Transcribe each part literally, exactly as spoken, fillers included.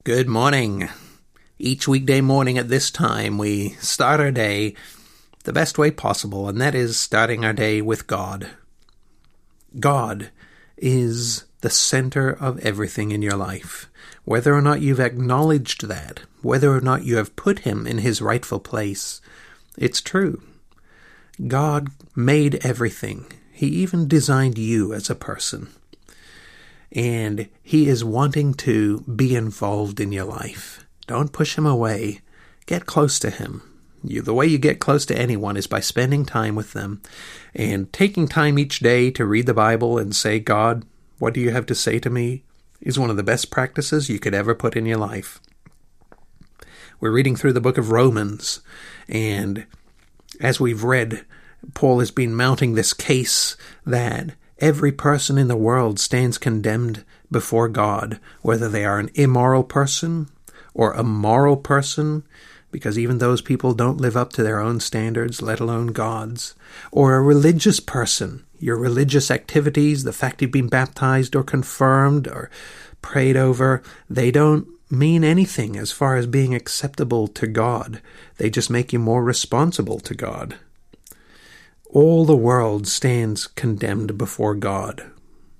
Good morning. Each weekday morning at this time, we start our day the best way possible, and that is starting our day with God. God is the center of everything in your life. Whether or not you've acknowledged that, whether or not you have put him in his rightful place, it's true. God made everything. He even designed you as a person. And he is wanting to be involved in your life. Don't push him away. Get close to him. You, the way you get close to anyone is by spending time with them and taking time each day to read the Bible and say, God, what do you have to say to me? Is one of the best practices you could ever put in your life. We're reading through the book of Romans, and as we've read, Paul has been mounting this case that every person in the world stands condemned before God, whether they are an immoral person or a moral person, because even those people don't live up to their own standards, let alone God's, or a religious person. Your religious activities, the fact you've been baptized or confirmed or prayed over, they don't mean anything as far as being acceptable to God. They just make you more responsible to God. All the world stands condemned before God.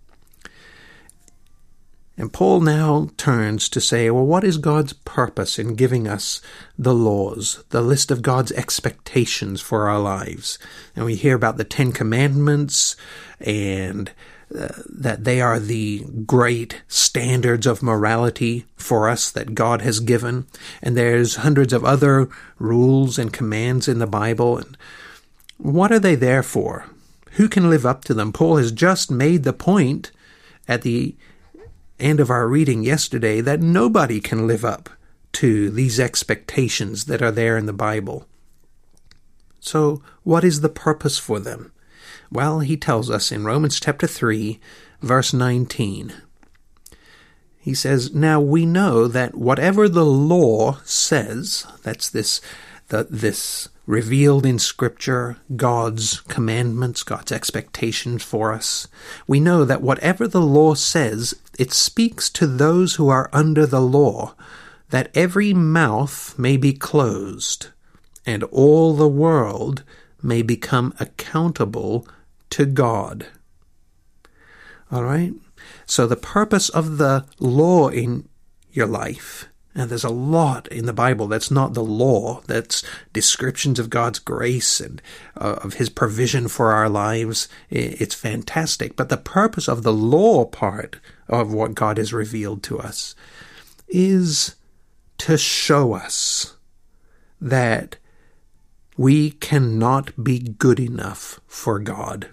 And Paul now turns to say, well, what is God's purpose in giving us the laws, the list of God's expectations for our lives? And we hear about the Ten Commandments and uh, that they are the great standards of morality for us that God has given. And there's hundreds of other rules and commands in the Bible. And what are they there for? Who can live up to them? Paul has just made the point at the end of our reading yesterday that nobody can live up to these expectations that are there in the Bible. So what is the purpose for them? Well, he tells us in Romans chapter three, verse nineteen. He says, now we know that whatever the law says, that's this, the, this revealed in Scripture, God's commandments, God's expectations for us. We know that whatever the law says, it speaks to those who are under the law, that every mouth may be closed, and all the world may become accountable to God. All right? So the purpose of the law in your life, and there's a lot in the Bible that's not the law, that's descriptions of God's grace and uh, of his provision for our lives. It's fantastic. But the purpose of the law part of what God has revealed to us is to show us that we cannot be good enough for God.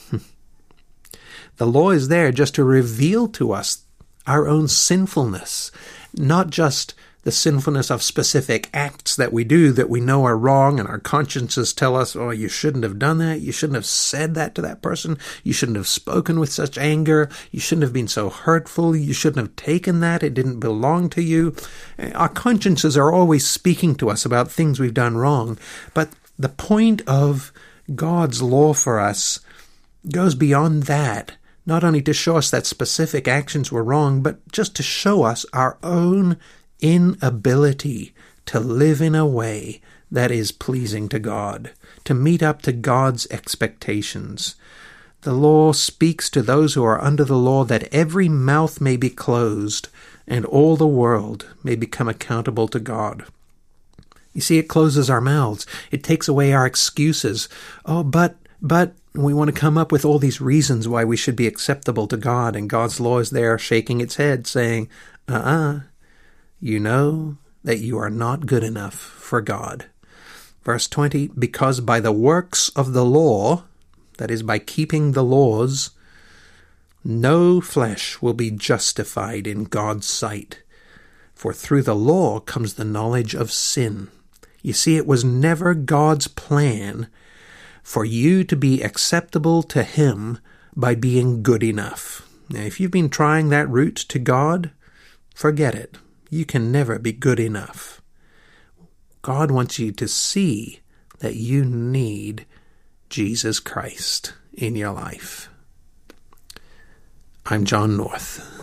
The law is there just to reveal to us our own sinfulness, not just the sinfulness of specific acts that we do that we know are wrong and our consciences tell us, oh, you shouldn't have done that. You shouldn't have said that to that person. You shouldn't have spoken with such anger. You shouldn't have been so hurtful. You shouldn't have taken that. It didn't belong to you. Our consciences are always speaking to us about things we've done wrong. But the point of God's law for us goes beyond that. Not only to show us that specific actions were wrong, but just to show us our own inability to live in a way that is pleasing to God, to meet up to God's expectations. The law speaks to those who are under the law that every mouth may be closed and all the world may become accountable to God. You see, it closes our mouths. It takes away our excuses. Oh, but, but, we want to come up with all these reasons why we should be acceptable to God, and God's law is there shaking its head saying, uh-uh, you know that you are not good enough for God. Verse twenty, because by the works of the law, that is by keeping the laws, no flesh will be justified in God's sight. For through the law comes the knowledge of sin. You see, it was never God's plan for you to be acceptable to him by being good enough. Now, if you've been trying that route to God, forget it. You can never be good enough. God wants you to see that you need Jesus Christ in your life. I'm John North.